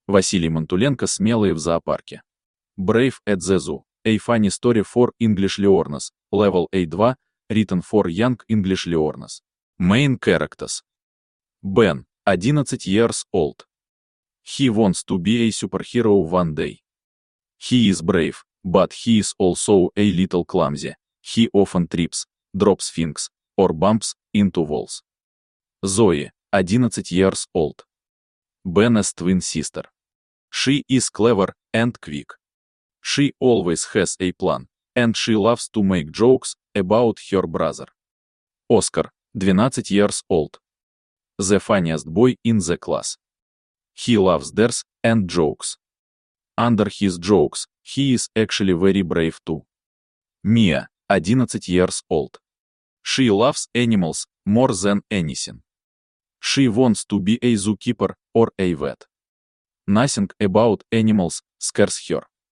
Василий Мантуленко «Смелые в зоопарке». Brave at the Zoo. A funny story for English learners. Level A2. Written for young English learners. Main characters. Ben, 11 years old. He wants to be a superhero one day. He is brave, but he is also a little clumsy. He often trips, drops things, or bumps into walls. Zoe, 11 years old. Ben's twin sister. She is clever and quick. She always has a plan, and she loves to make jokes about her brother. Oscar, 12 years old. The funniest boy in the class. He loves dares and jokes. Under his jokes, he is actually very brave too. Mia, 11 years old. She loves animals more than anything. She wants to be a zookeeper or a vet. Nothing about animals scares her.